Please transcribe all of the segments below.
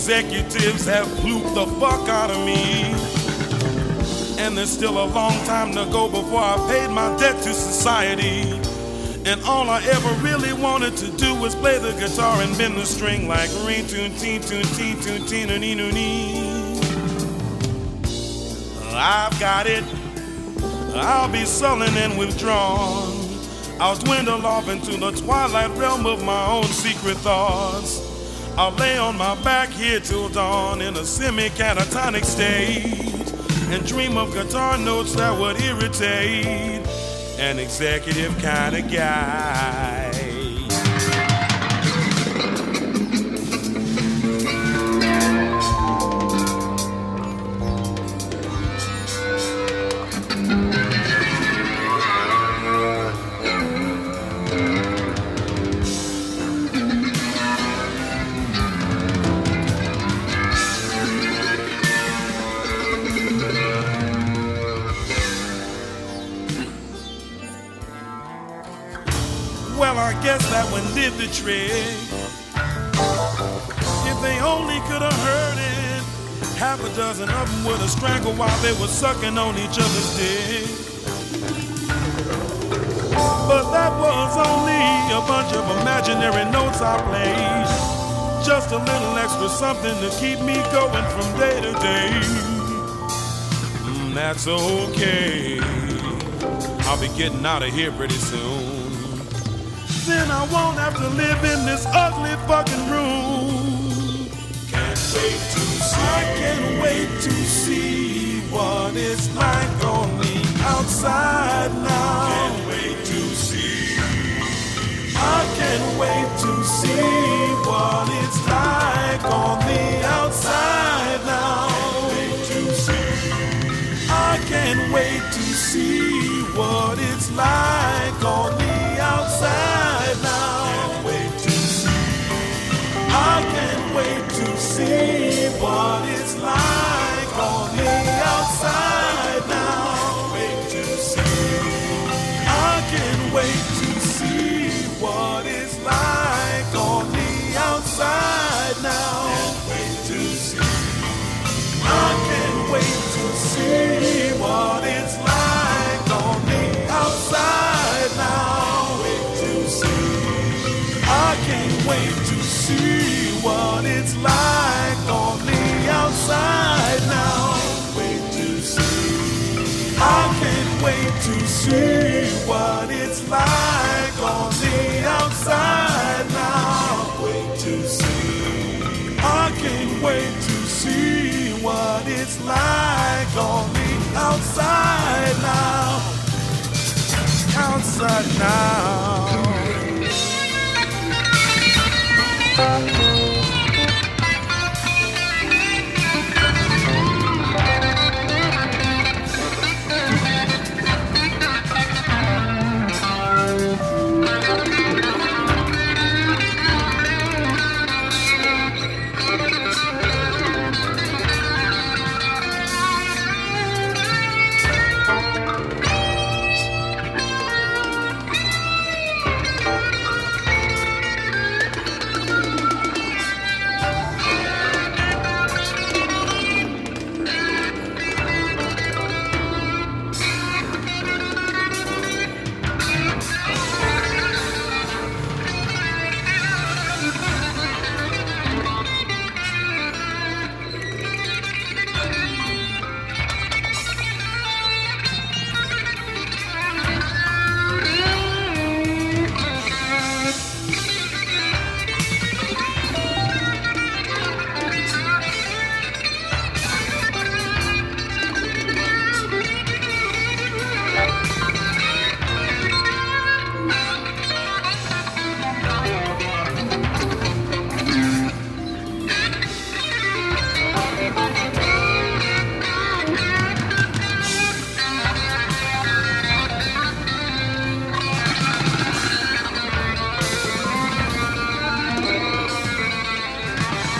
executives have plooped the fuck out of me. And there's still a long time to go before I paid my debt to society. And all I ever really wanted to do was play the guitar and bend the string like ring tune tee tune tee tune tee no nee no nee. I've got it. I'll be sullen and withdrawn. I'll dwindle off into the twilight realm of my own secret thoughts. I'll lay on my back here till dawn in a semi-catatonic state and dream of guitar notes that would irritate an executive kind of guy. Well, I guess that one did the trick. If they only could have heard it, half a dozen of them would have strangled while they were sucking on each other's dick. But that was only a bunch of imaginary notes I played. Just a little extra something to keep me going from day to day. That's okay. I'll be getting out of here pretty soon. Then I won't have to live in this ugly fucking room. Can't wait to see. I can't wait to see what it's like on the outside now. Can't wait to see. I can't wait to see what it's like on the outside now. Can't wait to see. I can't wait to see what it's like on the outside now. Can't wait to see. I can't wait to see what it's like on the outside now. Can't wait to see. I can't wait to see what it's like on the outside now. Can't wait to see. I can't wait to see what it's like on the outside now. I can't wait to see what it's like on the outside now. Wait to see. I can't wait to see what it's like on the outside now. Wait to see. I can't wait to see what it's like on the outside now. Outside now.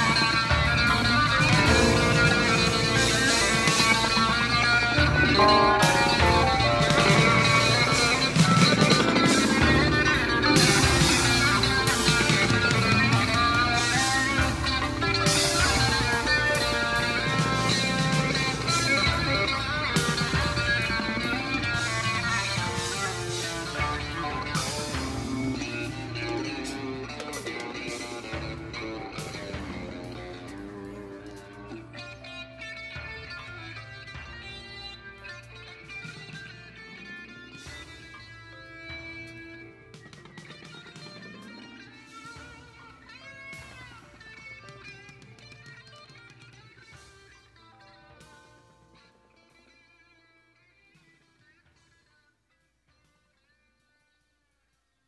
Bye.